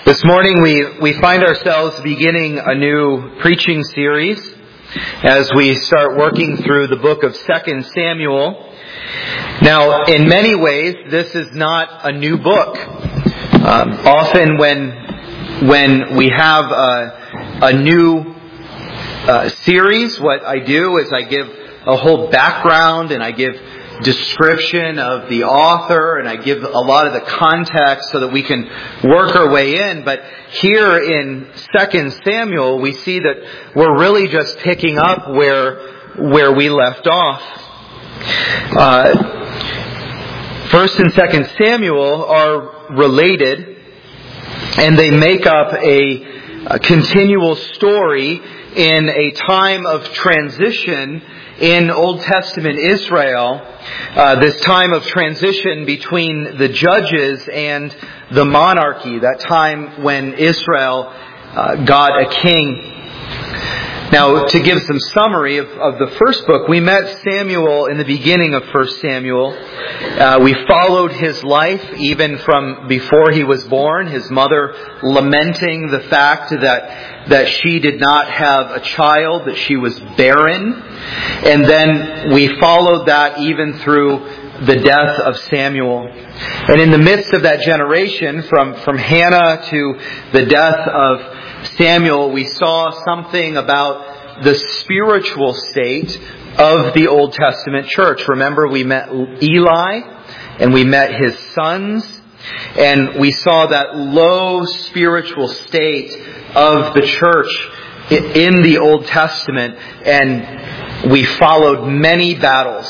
This morning we find ourselves beginning a new preaching series as we start working through the book of 2 Samuel. Now, in many ways, this is not a new book. Often when we have a new series, what I do is I give a whole background and I give description of the author and I give a lot of the context so that we can work our way in. But here in 2 Samuel, we see that we're really just picking up where we left off. 1st and 2nd Samuel are related, and they make up a continual story in a time of transition in Old Testament Israel, this time of transition between the judges and the monarchy, that time when Israel got a king. Now, to give some summary of the first book, we met Samuel in the beginning of 1 Samuel. We followed his life even from before he was born, his mother lamenting the fact that she did not have a child, that she was barren. And then we followed that even through the death of Samuel. And in the midst of that generation, from Hannah to the death of Samuel, we saw something about the spiritual state of the Old Testament church. Remember, we met Eli and we met his sons, and we saw that low spiritual state of the church in the Old Testament, and we followed many battles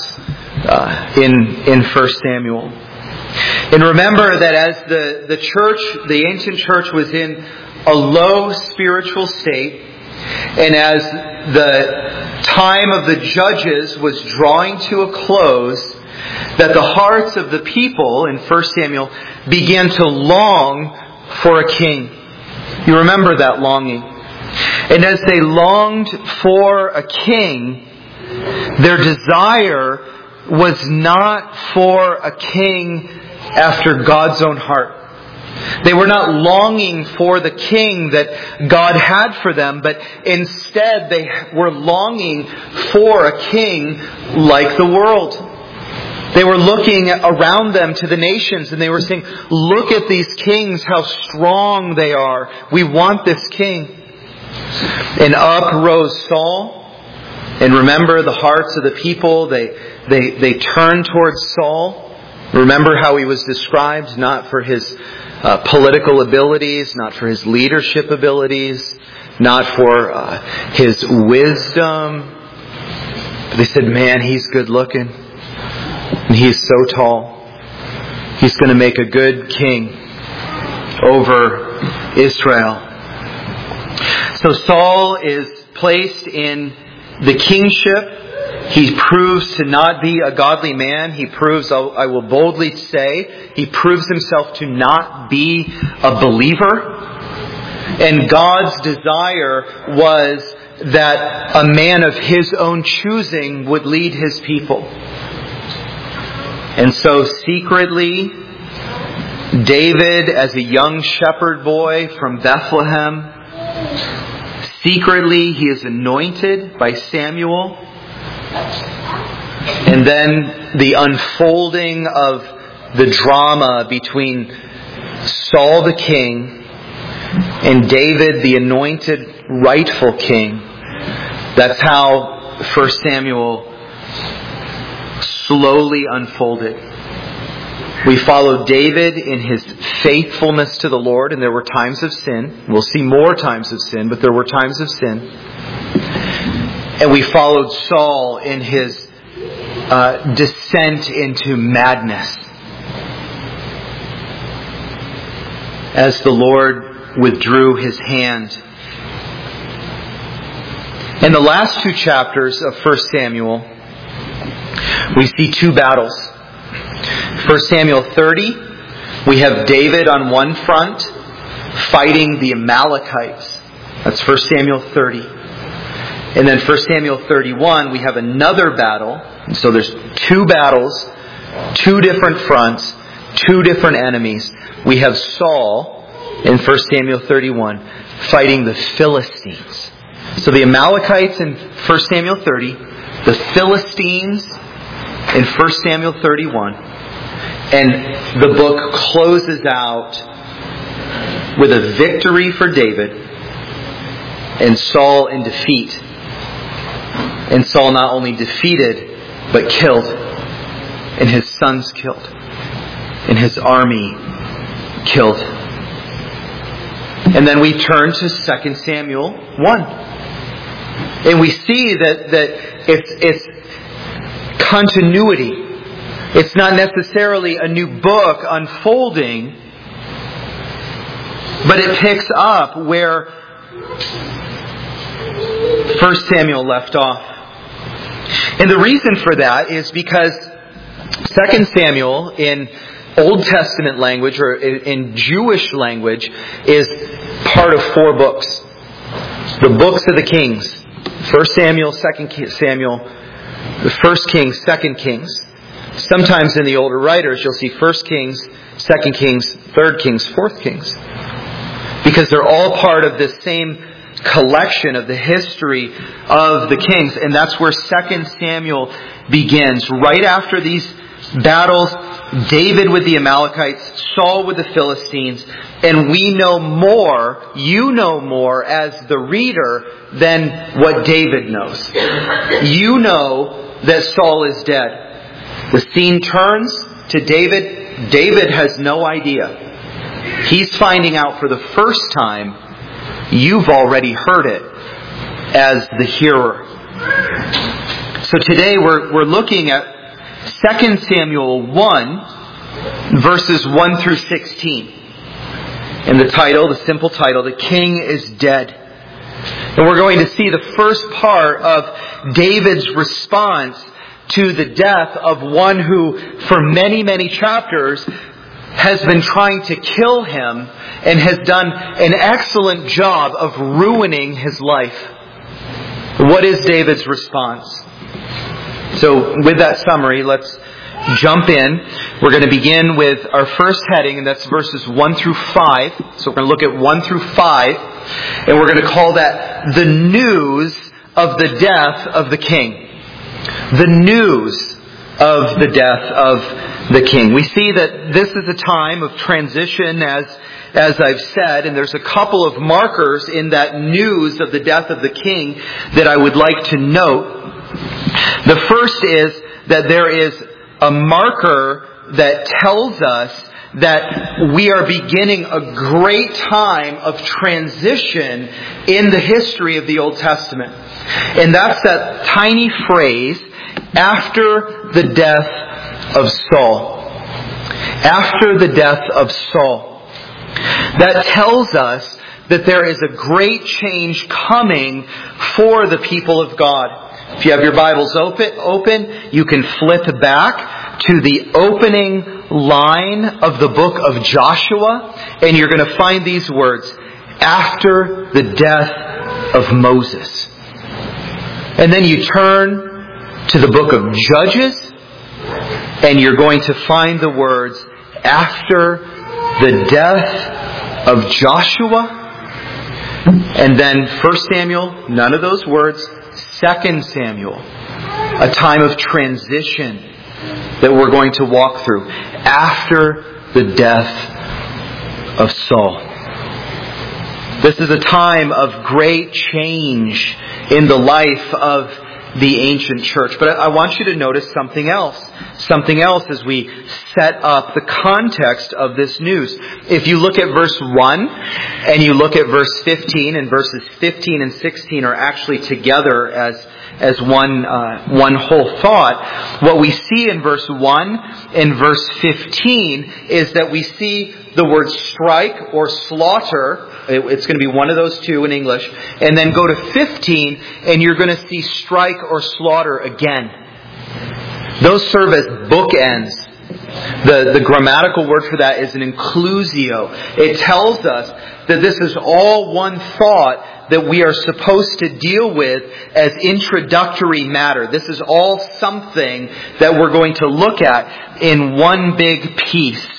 in 1 Samuel. And remember that as the church, the ancient church, was in a low spiritual state, and as the time of the judges was drawing to a close, that the hearts of the people in 1 Samuel began to long for a king. You remember that longing. And as they longed for a king, their desire was not for a king after God's own heart. They were not longing for the king that God had for them, but instead they were longing for a king like the world. They were looking around them to the nations and they were saying, look at these kings, how strong they are. We want this king. And up rose Saul. And remember, the hearts of the people, they turned towards Saul. Remember how he was described, not for his political abilities, not for his leadership abilities, not for his wisdom. They said, man, he's good looking. And he's so tall. He's going to make a good king over Israel. So Saul is placed in the kingship. He proves to not be a godly man. He proves, I will boldly say, he proves himself to not be a believer. And God's desire was that a man of his own choosing would lead his people. And so secretly, David, as a young shepherd boy from Bethlehem, secretly he is anointed by Samuel. And then the unfolding of the drama between Saul the king and David the anointed rightful king. That's how 1 Samuel slowly unfolded. We followed David in his faithfulness to the Lord, and there were times of sin. We'll see more times of sin, but there were times of sin. And we followed Saul in his descent into madness, as the Lord withdrew his hand. In the last two chapters of 1 Samuel, we see two battles. 1 Samuel 30, we have David on one front fighting the Amalekites. That's 1 Samuel 30. And then 1 Samuel 31, we have another battle. And so there's two battles, two different fronts, two different enemies. We have Saul in 1 Samuel 31, fighting the Philistines. So the Amalekites in 1 Samuel 30, the Philistines in 1 Samuel 31, and the book closes out with a victory for David and Saul in defeat. And Saul not only defeated, but killed. And his sons killed. And his army killed. And then we turn to 2 Samuel 1. And we see that it's continuity. It's not necessarily a new book unfolding, but it picks up where 1 Samuel left off. And the reason for that is because 2 Samuel in Old Testament language or in Jewish language is part of 4 books. The books of the kings. 1 Samuel, 2 Samuel, the 1 Kings, 2 Kings. Sometimes in the older writers you'll see 1 Kings, 2 Kings, 3 Kings, 4 Kings. Because they're all part of this same collection of the history of the kings. And that's where 2 Samuel begins. Right after these battles, David with the Amalekites, Saul with the Philistines, and we know more, you know more as the reader than what David knows. You know that Saul is dead. The scene turns to David. David has no idea. He's finding out for the first time. You've already heard it as the hearer. So today we're looking at 2 Samuel 1, verses 1 through 16. And the title, the simple title, The King is Dead. And we're going to see the first part of David's response to the death of one who, for many, many chapters, has been trying to kill him and has done an excellent job of ruining his life. What is David's response? So with that summary, let's jump in. We're going to begin with our first heading, and that's verses 1 through 5. So we're going to look at 1 through 5, and we're going to call that the news of the death of the king. The news of the death of the king. We see that this is a time of transition, as I've said, and there's a couple of markers in that news of the death of the king that I would like to note. The first is that there is a marker that tells us that we are beginning a great time of transition in the history of the Old Testament. And that's that tiny phrase, after the death of Saul. After the death of Saul. That tells us that there is a great change coming for the people of God. If you have your Bibles open, you can flip back to the opening line of the book of Joshua, and you're going to find these words, after the death of Moses. And then you turn to the book of Judges, and you're going to find the words, after the death of Joshua. And then 1 Samuel, none of those words. 2 Samuel, a time of transition that we're going to walk through after the death of Saul. This is a time of great change in the life of the ancient church. But I want you to notice something else. Something else as we set up the context of this news. If you look at verse 1 and you look at verse 15, and verses 15 and 16 are actually together as one whole thought. What we see in verse 1 and verse 15 is that we see the word strike or slaughter. It's going to be one of those two in English. And then go to 15 and you're going to see strike or slaughter again. Those serve as bookends. The grammatical word for that is an inclusio. It tells us that this is all one thought that we are supposed to deal with as introductory matter. This is all something that we're going to look at in one big piece.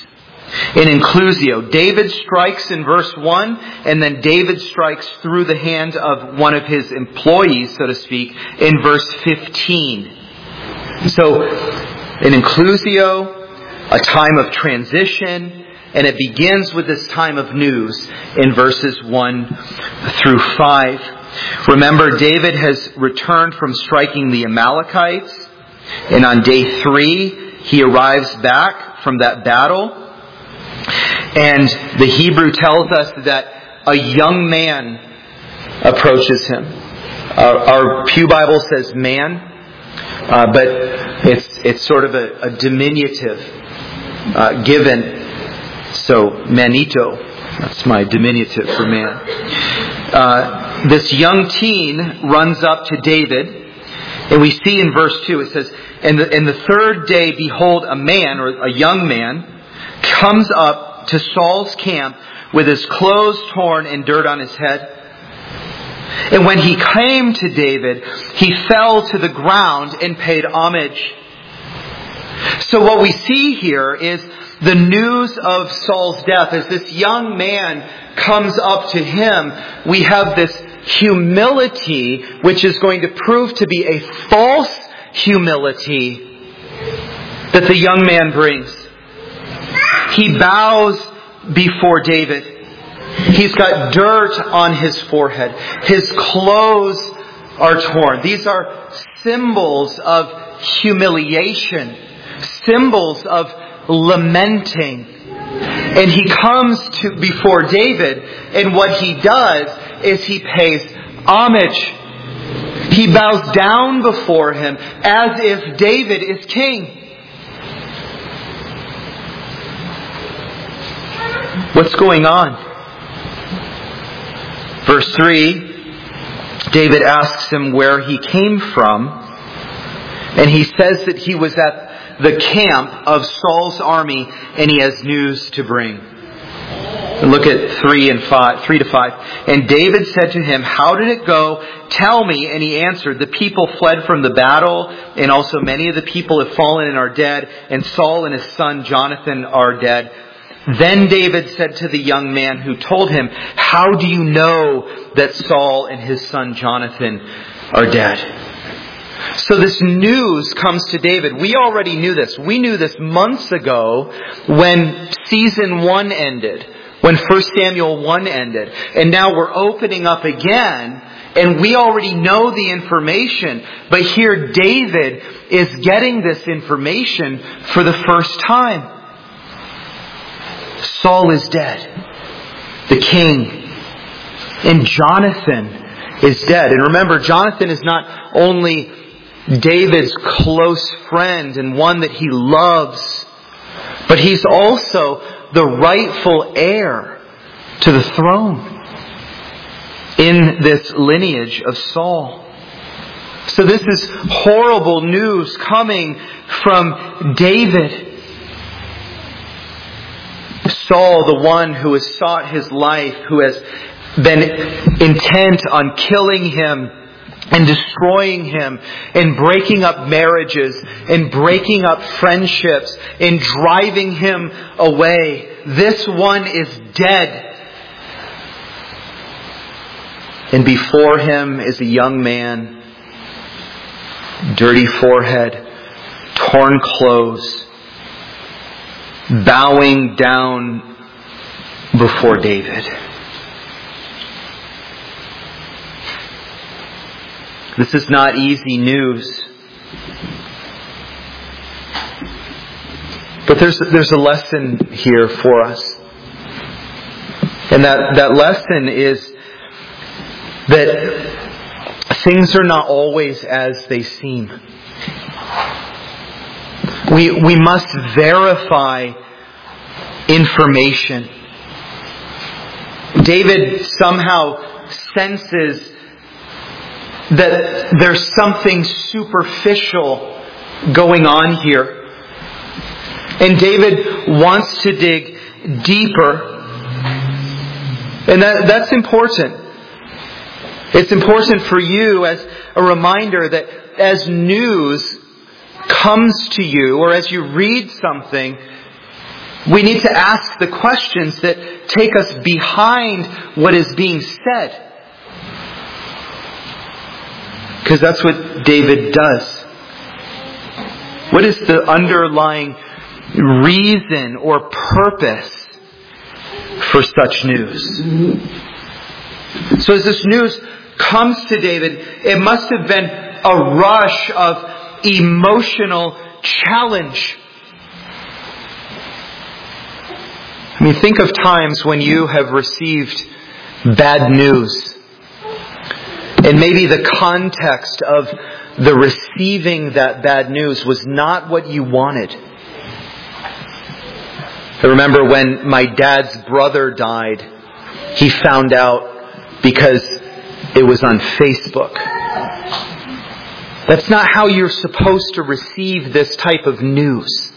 in inclusio. David strikes in verse 1, and then David strikes through the hand of one of his employees, so to speak, in verse 15. So, in inclusio, a time of transition, and it begins with this time of news in verses 1 through 5. Remember, David has returned from striking the Amalekites, and on day 3, he arrives back from that battle. And the Hebrew tells us that a young man approaches him. Our Pew Bible says man, but it's sort of a diminutive given. So manito, that's my diminutive for man. This young teen runs up to David, and we see in verse 2 it says, "And the third day, behold, a man," or a young man, "comes up to Saul's camp with his clothes torn and dirt on his head. And when he came to David, he fell to the ground and paid homage." So what we see here is the news of Saul's death. As this young man comes up to him, we have this humility, which is going to prove to be a false humility, that the young man brings. He bows before David. He's got dirt on his forehead. His clothes are torn. These are symbols of humiliation, symbols of lamenting. And he comes before David, and what he does is he pays homage. He bows down before him as if David is king. What's going on? Verse 3, David asks him where he came from, and he says that he was at the camp of Saul's army, and he has news to bring. Look at 3 to 5. "And David said to him, 'How did it go? Tell me.' And he answered, 'The people fled from the battle, and also many of the people have fallen and are dead, and Saul and his son Jonathan are dead.' Then David said to the young man who told him, 'How do you know that Saul and his son Jonathan are dead?'" So this news comes to David. We already knew this. We knew this months ago when season 1 ended, when 1 Samuel 1 ended. And now we're opening up again, and we already know the information. But here David is getting this information for the first time. Saul is dead, the king, and Jonathan is dead. And remember, Jonathan is not only David's close friend and one that he loves, but he's also the rightful heir to the throne in this lineage of Saul. So this is horrible news coming from David. Saul, the one who has sought his life, who has been intent on killing him and destroying him and breaking up marriages and breaking up friendships and driving him away. This one is dead. And before him is a young man, dirty forehead, torn clothes, bowing down before David. This is not easy news. But there's a lesson here for us. And that lesson is that things are not always as they seem. We must verify information. David somehow senses that there's something superficial going on here. And David wants to dig deeper. And that's important. It's important for you as a reminder that as news comes to you, or as you read something, We need to ask the questions that take us behind what is being said. Because that's what David does. What is the underlying reason or purpose for such news? So as this news comes to David, it must have been a rush of emotional challenge. I mean, think of times when you have received bad news. And maybe the context of the receiving that bad news was not what you wanted. I remember when my dad's brother died, he found out because it was on Facebook. That's not how you're supposed to receive this type of news.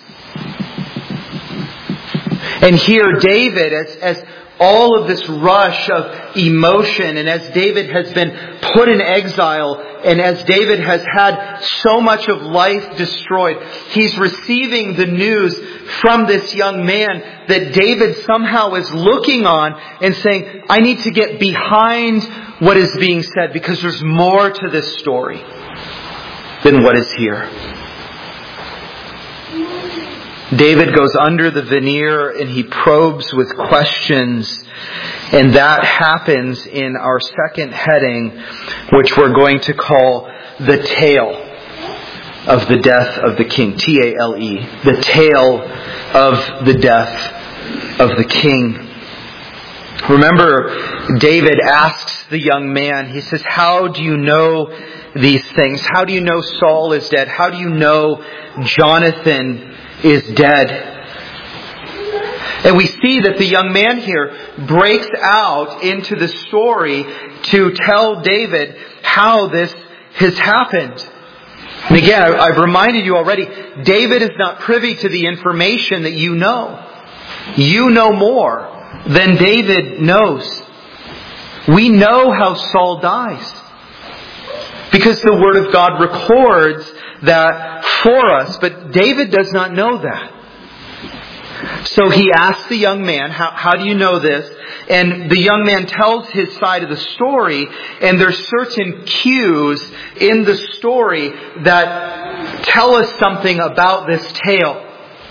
And here David, as all of this rush of emotion, and as David has been put in exile, and as David has had so much of life destroyed, he's receiving the news from this young man that David somehow is looking on and saying, I need to get behind what is being said because there's more to this story than what is here. David goes under the veneer and he probes with questions. And that happens in our second heading, which we're going to call the tale of the death of the king. T-A-L-E. The tale of the death of the king. Remember, David asks the young man, he says, how do you know these things? How do you know Saul is dead? How do you know Jonathan is dead? And we see that the young man here breaks out into the story to tell David how this has happened. And again, I've reminded you already, David is not privy to the information that you know. You know more than David knows. We know how Saul dies, because the Word of God records that for us, but David does not know that. So he asks the young man, how do you know this? And the young man tells his side of the story, and there's certain cues in the story that tell us something about this tale.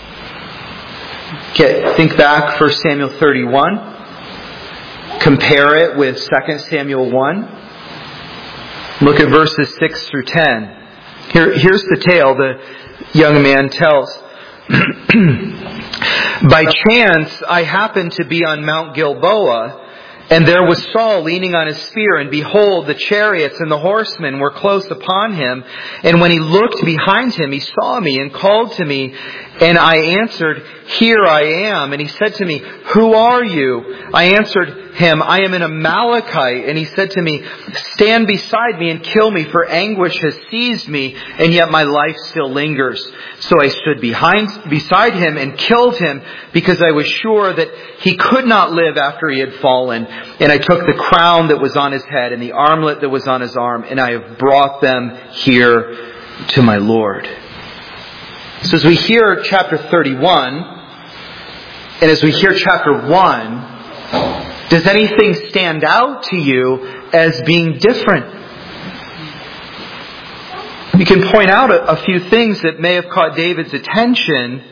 Okay, think back 1 Samuel 31. Compare it with 2 Samuel 1. Look at verses 6 through 10. Here's the tale the young man tells. By chance, I happened to be on Mount Gilboa, and there was Saul leaning on his spear, and behold, the chariots and the horsemen were close upon him. And when he looked behind him, he saw me and called to me, and I answered, here I am. And he said to me, who are you? I answered him, I am an Amalekite. And he said to me, stand beside me and kill me, for anguish has seized me, and yet my life still lingers. So I stood beside him and killed him, because I was sure that he could not live after he had fallen. And I took the crown that was on his head and the armlet that was on his arm, and I have brought them here to my Lord. So as we hear chapter 31, and as we hear chapter 1, does anything stand out to you as being different? You can point out a few things that may have caught David's attention.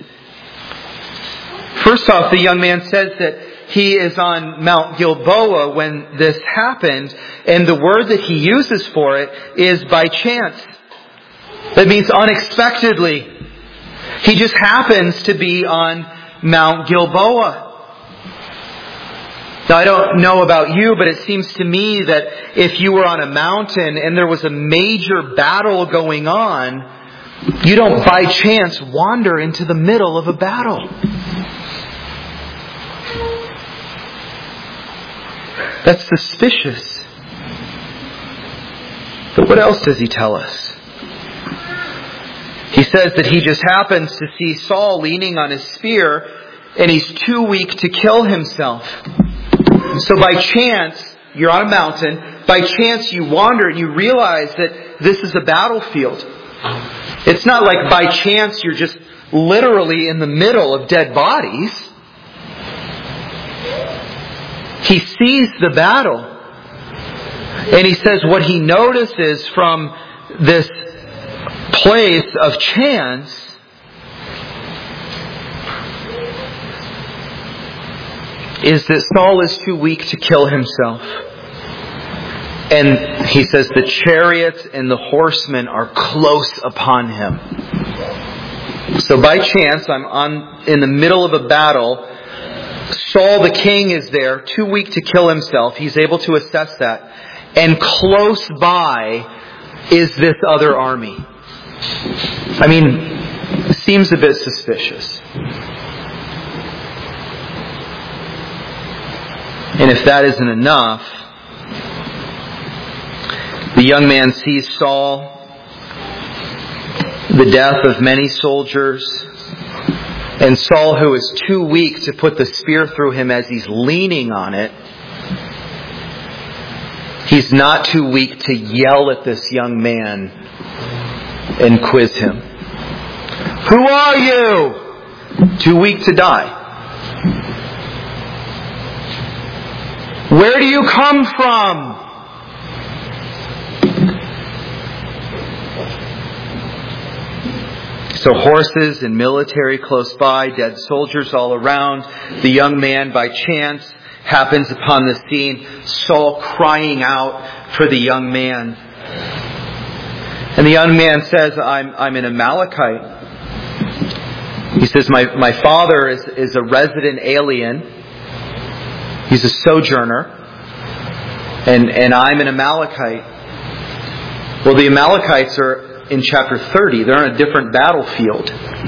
First off, the young man says that he is on Mount Gilboa when this happened, and the word that he uses for it is by chance. That means unexpectedly. He just happens to be on Mount Gilboa. Now, I don't know about you, but it seems to me that if you were on a mountain and there was a major battle going on, you don't by chance wander into the middle of a battle. That's suspicious. But what else does he tell us? He says that he just happens to see Saul leaning on his spear, and he's too weak to kill himself. So by chance, you're on a mountain, by chance you wander and you realize that this is a battlefield. It's not like by chance you're just literally in the middle of dead bodies. he sees the battle. And he says what he notices from this place of chance is that Saul is too weak to kill himself. And he says the chariots and the horsemen are close upon him. So by chance, I'm in the middle of a battle. Saul the king is there, too weak to kill himself. He's able to assess that. And close by is this other army. I mean, it seems a bit suspicious. And if that isn't enough, the young man sees Saul, the death of many soldiers, and Saul, who is too weak to put the spear through him as he's leaning on it, he's not too weak to yell at this young man and quiz him. Who are you? Too weak to die. Where do you come from? So horses and military close by, dead soldiers all around. The young man, by chance, happens upon the scene. Saul crying out for the young man. And the young man says, I'm an Amalekite. He says, my father is a resident alien. He's a sojourner. And I'm an Amalekite. Well, the Amalekites are in chapter 30. They're on a different battlefield.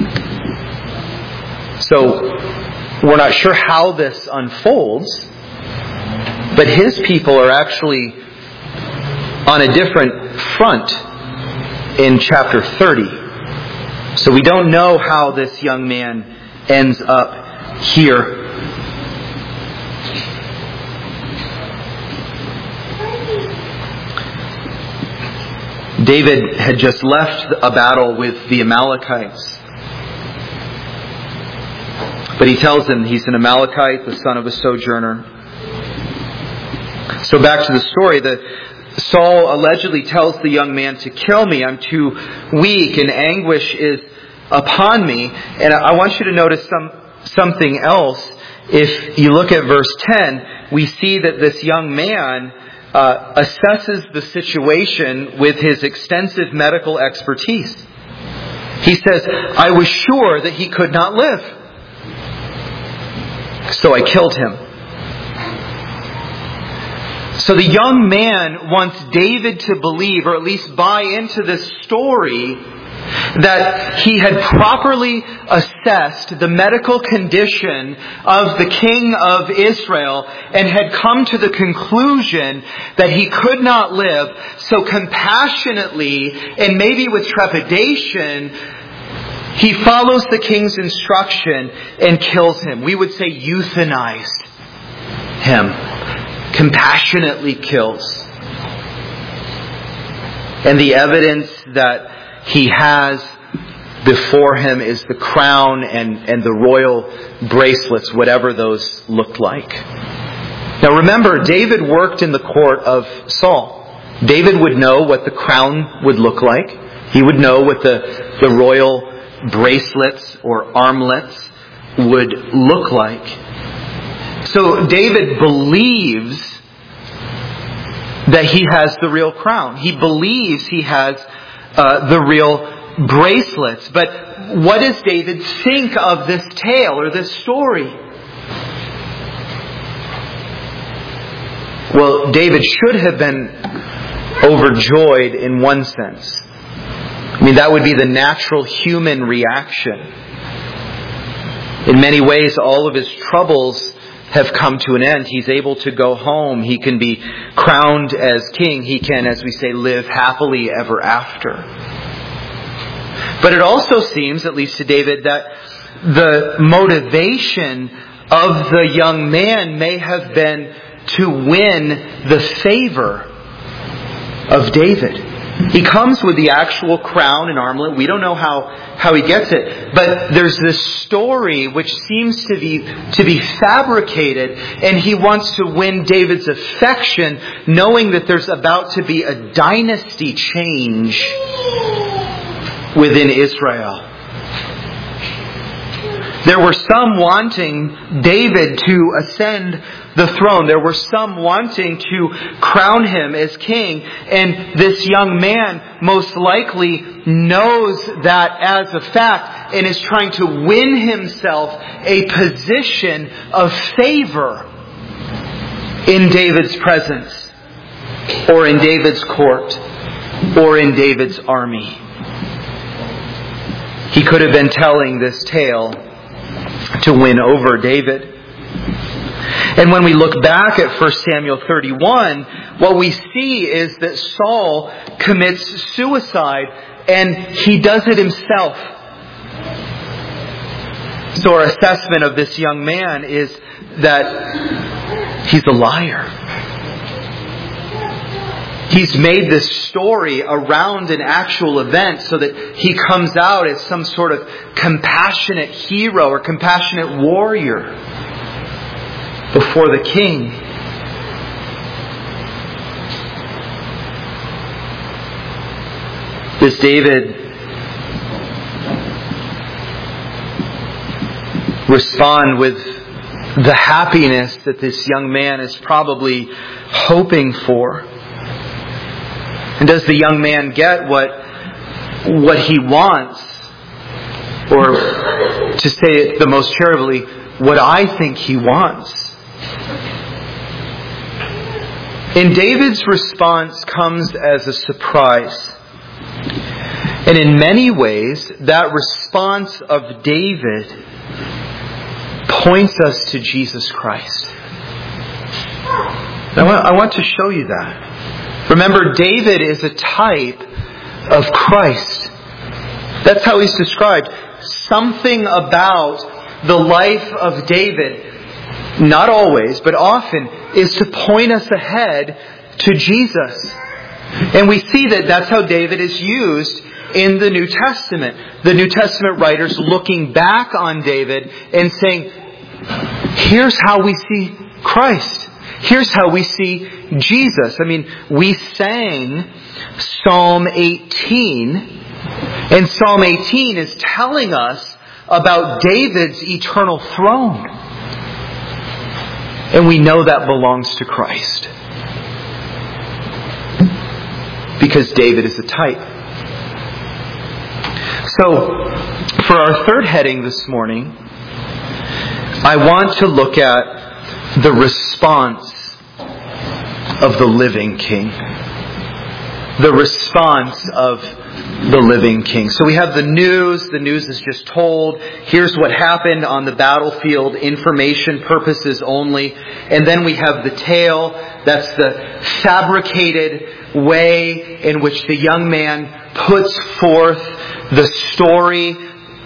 So we're not sure how this unfolds. But his people are actually on a different front in chapter 30. So we don't know how this young man ends up here. David had just left a battle with the Amalekites. But he tells them he's an Amalekite, the son of a sojourner. So back to the story, Saul allegedly tells the young man to kill me. I'm too weak and anguish is upon me. And I want you to notice something else. If you look at verse 10, we see that this young man assesses the situation with his extensive medical expertise. He says, I was sure that he could not live, so I killed him. So the young man wants David to believe, or at least buy into this story, that he had properly assessed the medical condition of the king of Israel and had come to the conclusion that he could not live. So compassionately and maybe with trepidation, he follows the king's instruction and kills him. We would say euthanized him. Compassionately kills. And the evidence that he has before him is the crown and the royal bracelets, whatever those looked like. Now remember, David worked in the court of Saul. David would know what the crown would look like. He would know what the royal bracelets or armlets would look like. So David believes that he has the real crown. He believes he has the real bracelets. But what does David think of this tale or this story? Well, David should have been overjoyed in one sense. I mean, that would be the natural human reaction. In many ways, all of his troubles have come to an end. He's able to go home. He can be crowned as king. He can, as we say, live happily ever after. But it also seems, at least to David, that the motivation of the young man may have been to win the favor of David. He comes with the actual crown and armlet. We don't know how he gets it. But there's this story which seems to be fabricated, and he wants to win David's affection, knowing that there's about to be a dynasty change within Israel. There were some wanting David to ascend the throne. There were some wanting to crown him as king. And this young man most likely knows that as a fact and is trying to win himself a position of favor in David's presence, or in David's court, or in David's army. He could have been telling this tale to win over David. And when we look back at 1 Samuel 31, what we see is that Saul commits suicide, and he does it himself. So our assessment of this young man is that he's a liar. He's made this story around an actual event so that he comes out as some sort of compassionate hero or compassionate warrior before the king. Does David respond with the happiness that this young man is probably hoping for? And does the young man get what he wants? Or to say it the most charitably, what I think he wants? And David's response comes as a surprise. And in many ways, that response of David points us to Jesus Christ. I want to show you that. Remember, David is a type of Christ. That's how he's described. Something about the life of David, not always, but often, is to point us ahead to Jesus. And we see that that's how David is used in the New Testament. The New Testament writers looking back on David and saying, here's how we see Christ. Here's how we see Jesus. I mean, we sang Psalm 18, and Psalm 18 is telling us about David's eternal throne. And we know that belongs to Christ. Because David is a type. So, for our third heading this morning, I want to look at the response of the living King. The response of the living King. So we have the news. The news is just told. Here's what happened on the battlefield. Information purposes only. And then we have the tale. That's the fabricated way in which the young man puts forth the story,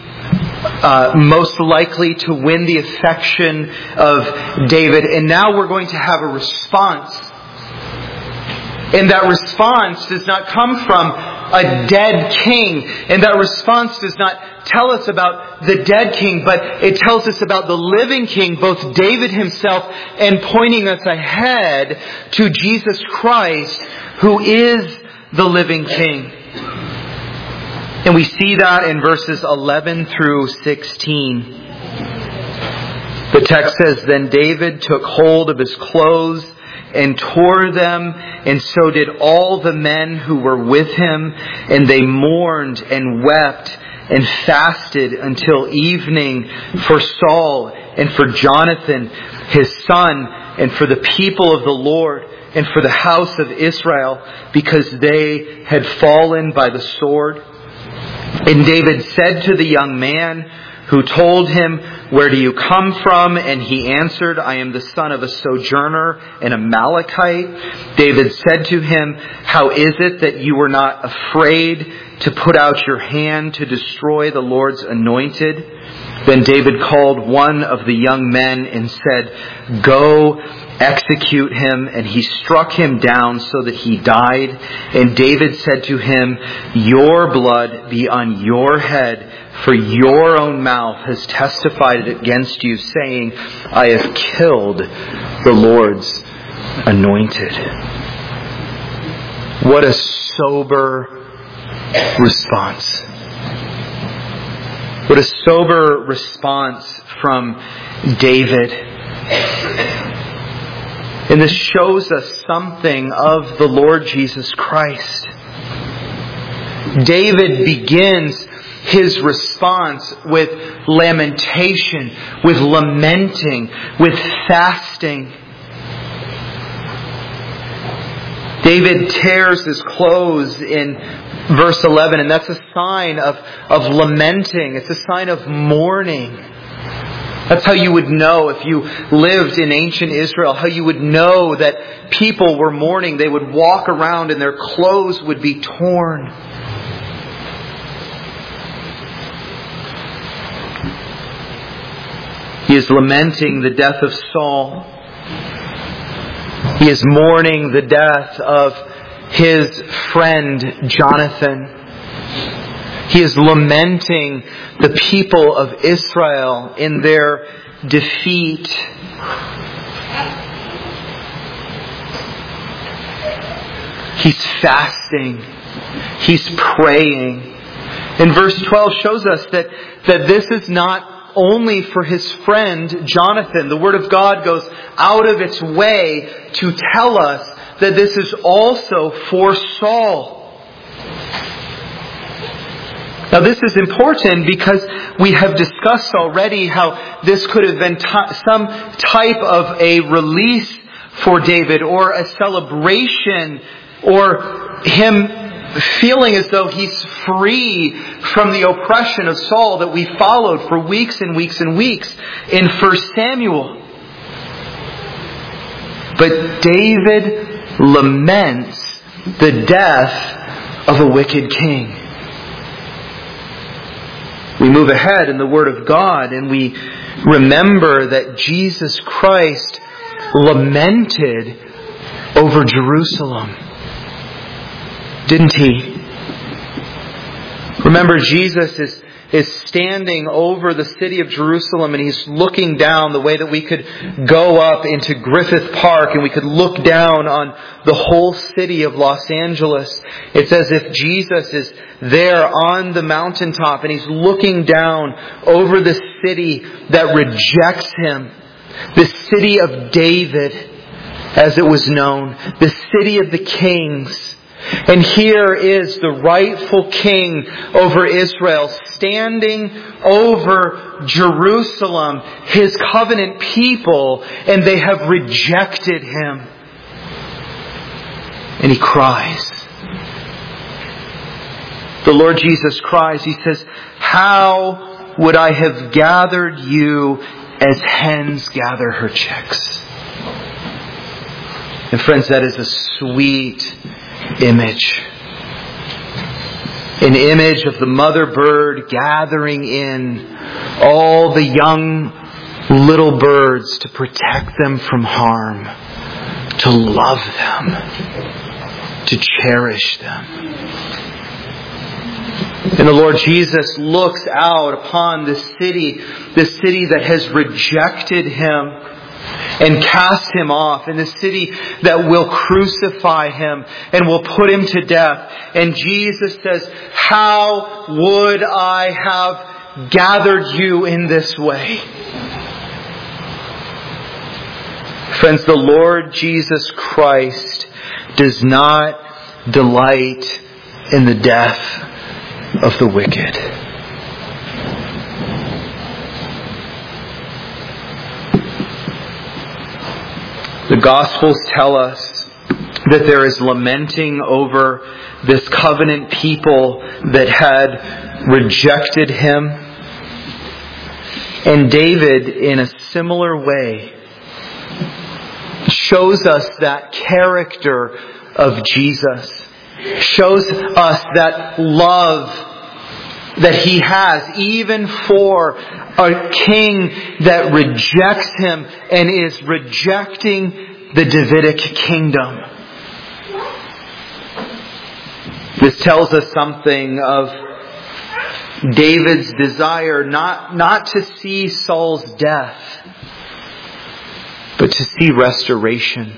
most likely to win the affection of David. And now we're going to have a response. And that response does not come from a dead king. And that response does not tell us about the dead king, but it tells us about the living king, both David himself and pointing us ahead to Jesus Christ, who is the living king. And we see that in verses 11 through 16. The text says, "Then David took hold of his clothes and tore them, and so did all the men who were with him, and they mourned and wept and fasted until evening for Saul and for Jonathan, his son, and for the people of the Lord, and for the house of Israel, because they had fallen by the sword. And David said to the young man who told him, 'Where do you come from?' And he answered, 'I am the son of a sojourner, an Amalekite.' David said to him, 'How is it that you were not afraid to put out your hand to destroy the Lord's anointed?' Then David called one of the young men and said, "Go execute him." And he struck him down so that he died. And David said to him, "Your blood be on your head, for your own mouth has testified against you, saying, I have killed the Lord's anointed." What a sober response. What a sober response from David. And this shows us something of the Lord Jesus Christ. David begins his response with lamentation, with lamenting, with fasting. David tears his clothes in verse 11, and that's a sign of lamenting. It's a sign of mourning. That's how you would know, if you lived in ancient Israel, how you would know that people were mourning. They would walk around and their clothes would be torn. He is lamenting the death of Saul. He is mourning the death of his friend Jonathan. He is lamenting the people of Israel in their defeat. He's fasting. He's praying. And verse 12 shows us that this is not only for his friend Jonathan. The Word of God goes out of its way to tell us that this is also for Saul. Now this is important because we have discussed already how this could have been some type of a release for David, or a celebration, or him feeling as though he's free from the oppression of Saul that we followed for weeks and weeks and weeks in 1 Samuel. But David laments the death of a wicked king. We move ahead in the Word of God and we remember that Jesus Christ lamented over Jerusalem. Didn't he? Remember, Jesus is standing over the city of Jerusalem and he's looking down the way that we could go up into Griffith Park and we could look down on the whole city of Los Angeles. It's as if Jesus is there on the mountaintop and he's looking down over the city that rejects him. The city of David, as it was known. The city of the kings. And here is the rightful king over Israel, standing over Jerusalem, his covenant people, and they have rejected him. And he cries. The Lord Jesus cries. He says, "How would I have gathered you as hens gather her chicks?" And friends, that is a sweet image. An image of the mother bird gathering in all the young little birds to protect them from harm, to love them, to cherish them. And the Lord Jesus looks out upon this city that has rejected him and cast him off, in the city that will crucify him and will put him to death. And Jesus says, "How would I have gathered you in this way?" Friends, the Lord Jesus Christ does not delight in the death of the wicked. The Gospels tell us that there is lamenting over this covenant people that had rejected him. And David, in a similar way, shows us that character of Jesus. Shows us that love that He has, even for a king that rejects Him and is rejecting the Davidic kingdom. This tells us something of David's desire not to see Saul's death, but to see restoration.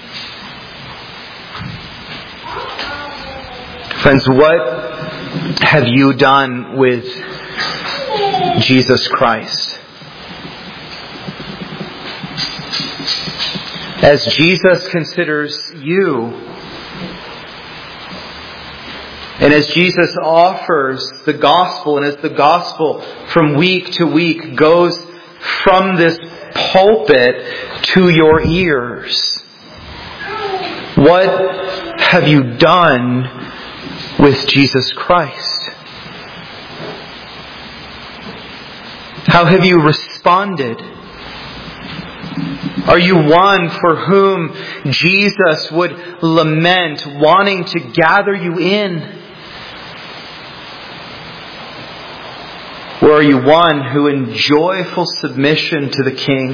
Friends, what have you done with Jesus Christ? As Jesus considers you, and as Jesus offers the gospel, and as the gospel from week to week goes from this pulpit to your ears, what have you done with Jesus Christ? How have you responded? Are you one for whom Jesus would lament, wanting to gather you in? Or are you one who in joyful submission to the King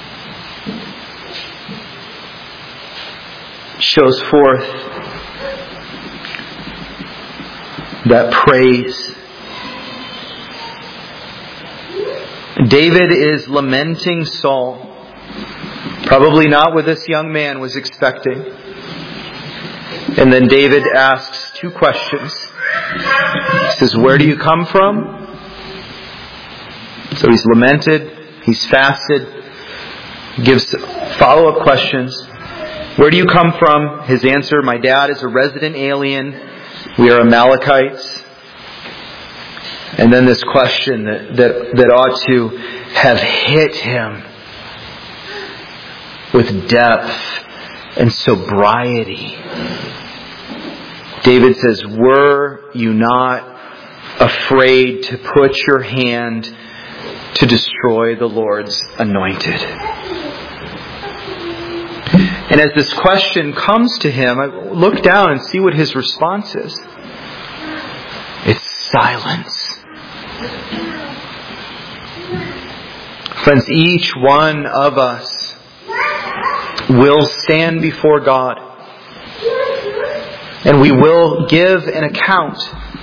shows forth that praise? David is lamenting Saul. Probably not what this young man was expecting. And then David asks two questions. He says, "Where do you come from?" So he's lamented, he's fasted, gives follow-up questions. Where do you come from? His answer, "My dad is a resident alien. We are Amalekites." And then this question that ought to have hit him with depth and sobriety. David says, "Were you not afraid to put your hand to destroy the Lord's anointed?" And as this question comes to him, I look down and see what his response is. It's silence. Friends, each one of us will stand before God, and we will give an account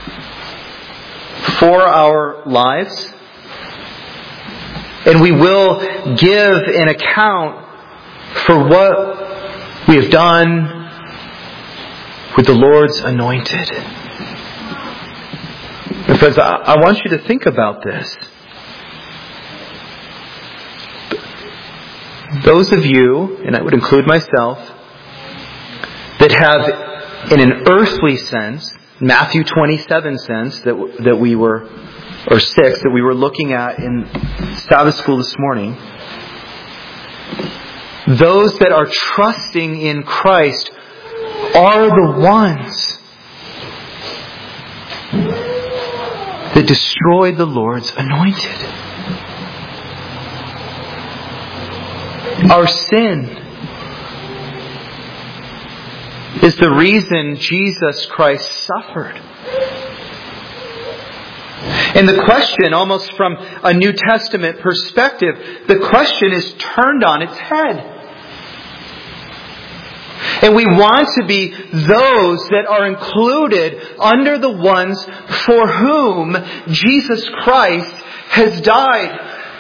for our lives, and we will give an account for what we have done with the Lord's anointed. And friends, I want you to think about this. Those of you, and I would include myself, that have in an earthly sense, Matthew 27 sense that we were, or 6, that we were looking at in Sabbath school this morning, those that are trusting in Christ are the ones that destroyed the Lord's anointed. Our sin is the reason Jesus Christ suffered. And the question, almost from a New Testament perspective, the question is turned on its head. And we want to be those that are included under the ones for whom Jesus Christ has died.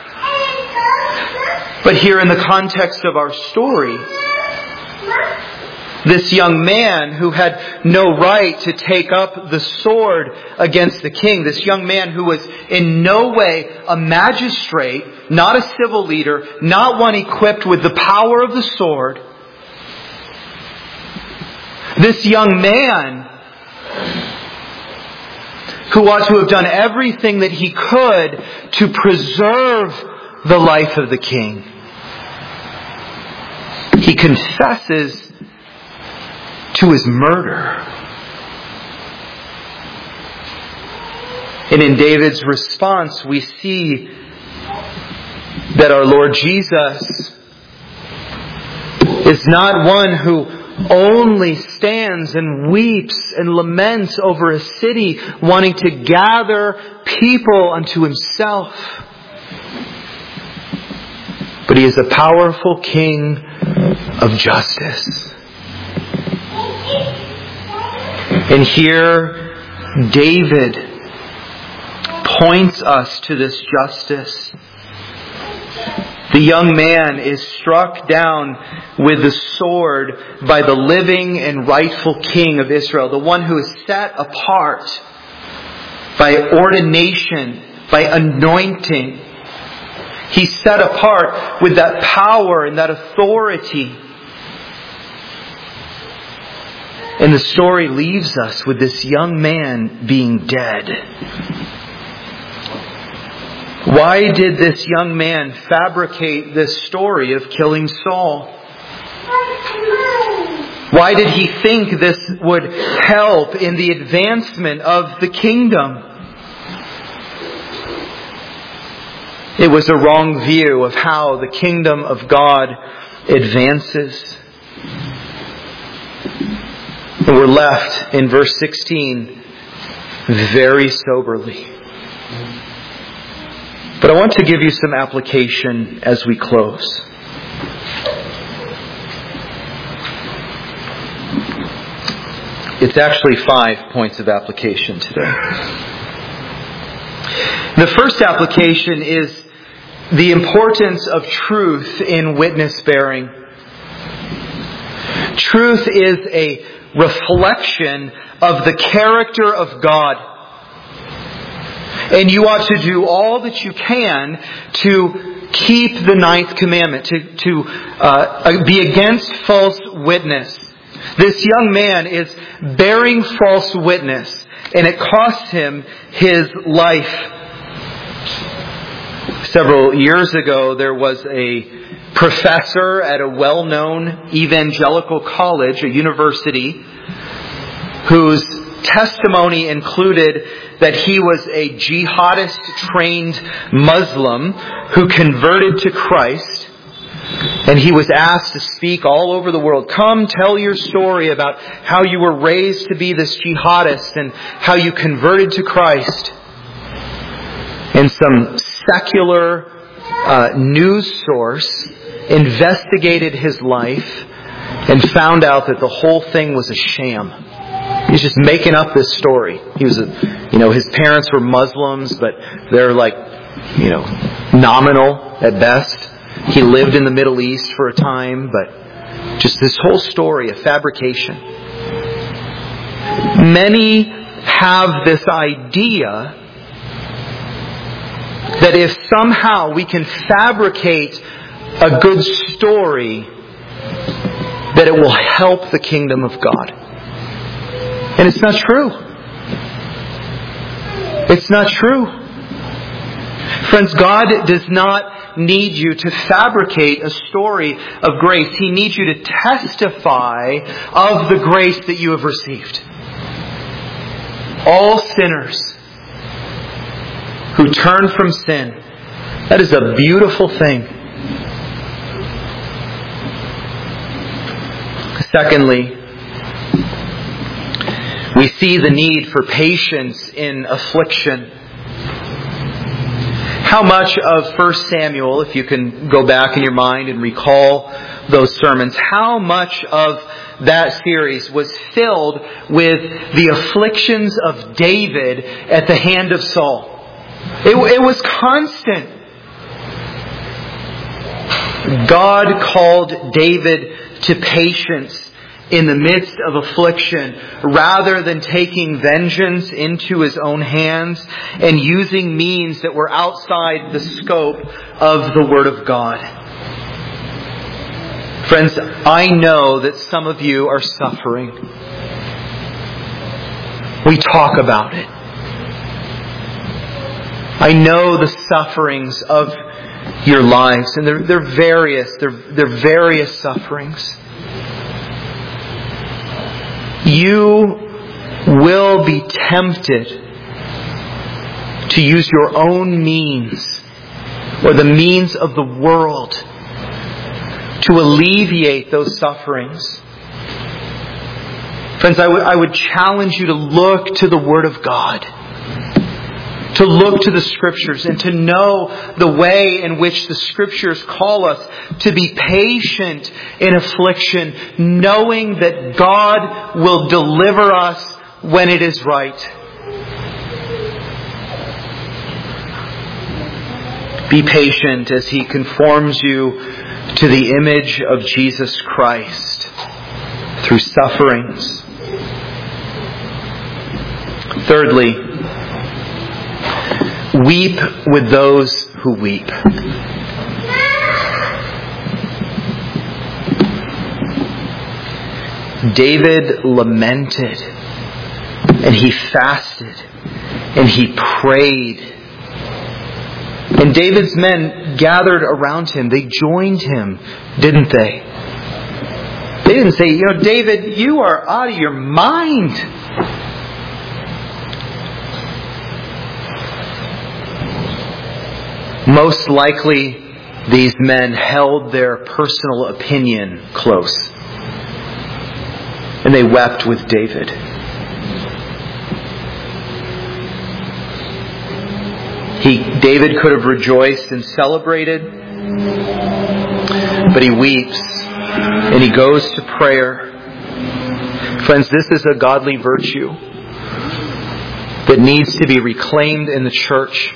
But here in the context of our story, this young man who had no right to take up the sword against the king, this young man who was in no way a magistrate, not a civil leader, not one equipped with the power of the sword, this young man who ought to have done everything that he could to preserve the life of the king, he confesses to his murder. And in David's response, we see that our Lord Jesus is not one who only stands and weeps and laments over a city, wanting to gather people unto himself. But he is a powerful king of justice. And here, David points us to this justice. The young man is struck down with the sword by the living and rightful king of Israel, the one who is set apart by ordination, by anointing. He's set apart with that power and that authority. And the story leaves us with this young man being dead. Why did this young man fabricate this story of killing Saul? Why did he think this would help in the advancement of the kingdom? It was a wrong view of how the kingdom of God advances. And we're left in verse 16 very soberly. But I want to give you some application as we close. It's actually 5 points of application today. The first application is the importance of truth in witness bearing. Truth is a reflection of the character of God. And you ought to do all that you can to keep the 9th commandment, to be against false witness. This young man is bearing false witness, and it costs him his life. Several years ago, there was a professor at a well-known evangelical college, a university, whose testimony included that he was a jihadist-trained Muslim who converted to Christ. And he was asked to speak all over the world. Come tell your story about how you were raised to be this jihadist and how you converted to Christ. And some secular news source investigated his life and found out that the whole thing was a sham. He's just making up this story. He was, his parents were Muslims, but they're nominal at best. He lived in the Middle East for a time, but just this whole story, a fabrication. Many have this idea that if somehow we can fabricate a good story, that it will help the kingdom of God. And it's not true. It's not true. Friends, God does not need you to fabricate a story of grace. He needs you to testify of the grace that you have received. All sinners who turn from sin, that is a beautiful thing. Secondly, we see the need for patience in affliction. How much of 1 Samuel, if you can go back in your mind and recall those sermons, how much of that series was filled with the afflictions of David at the hand of Saul? It was constant. God called David to patience in the midst of affliction, rather than taking vengeance into his own hands and using means that were outside the scope of the Word of God. Friends, I know that some of you are suffering. We talk about it. I know the sufferings of your lives, and they're various sufferings. You will be tempted to use your own means or the means of the world to alleviate those sufferings. Friends, I would challenge you to look to the Word of God. To look to the Scriptures and to know the way in which the Scriptures call us to be patient in affliction, knowing that God will deliver us when it is right. Be patient as He conforms you to the image of Jesus Christ through sufferings. Thirdly, weep with those who weep. David lamented, and he fasted, and he prayed. And David's men gathered around him. They joined him, didn't they? They didn't say, David, you are out of your mind. Most likely, these men held their personal opinion close. And they wept with David. David could have rejoiced and celebrated, but he weeps and he goes to prayer. Friends, this is a godly virtue that needs to be reclaimed in the church.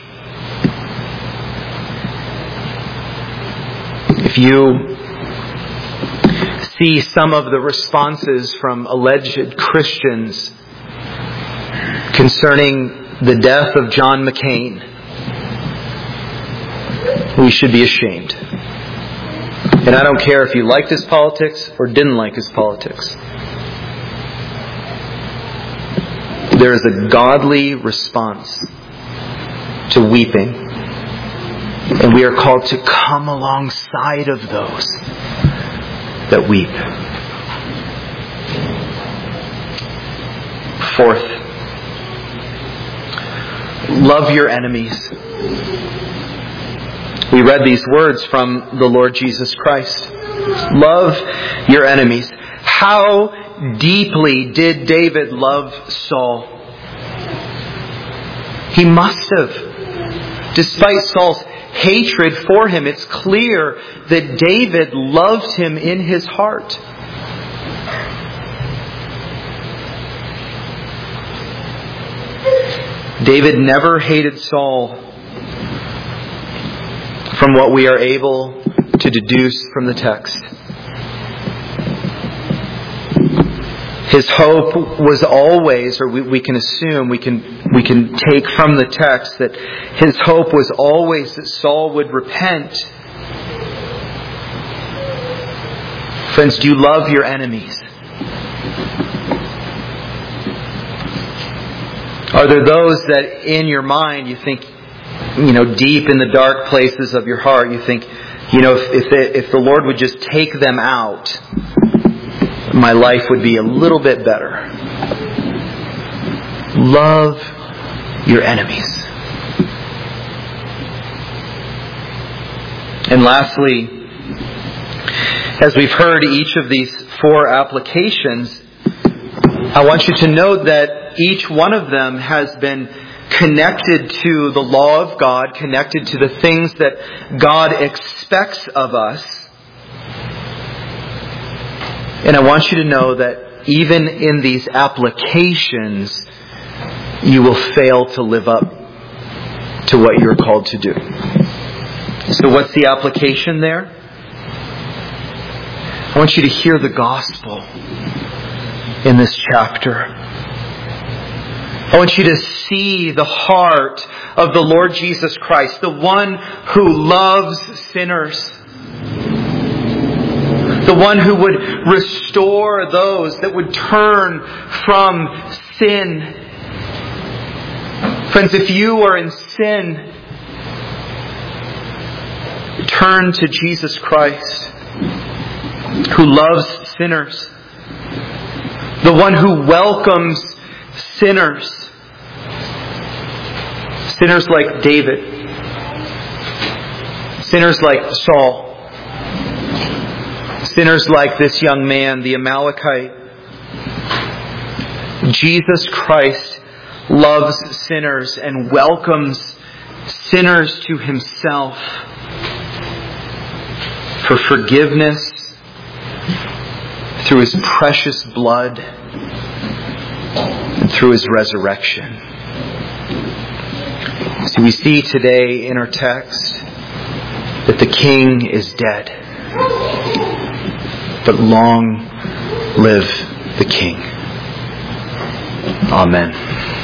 If you see some of the responses from alleged Christians concerning the death of John McCain, we should be ashamed. And I don't care if you liked his politics or didn't like his politics. There is a godly response to weeping. And we are called to come alongside of those that weep. Fourth, love your enemies. We read these words from the Lord Jesus Christ. Love your enemies. How deeply did David love Saul? He must have. Despite Saul's hatred for him, it's clear that David loved him in his heart. David never hated Saul, from what we are able to deduce from the text. His hope was always, or we can assume, we can take from the text that his hope was always that Saul would repent. Friends, do you love your enemies? Are there those that in your mind you think, deep in the dark places of your heart, you think, if the Lord would just take them out, my life would be a little bit better. Love your enemies. And lastly, as we've heard each of these 4 applications, I want you to note that each one of them has been connected to the law of God, connected to the things that God expects of us. And I want you to know that even in these applications, you will fail to live up to what you're called to do. So what's the application there? I want you to hear the gospel in this chapter. I want you to see the heart of the Lord Jesus Christ, the one who loves sinners, the one who would restore those that would turn from sin. Friends, if you are in sin, turn to Jesus Christ, who loves sinners, the one who welcomes sinners. Sinners like David. Sinners like Saul. Sinners like this young man, the Amalekite. Jesus Christ loves sinners and welcomes sinners to Himself for forgiveness through His precious blood and through His resurrection. So we see today in our text that the King is dead, but long live the King. Amen.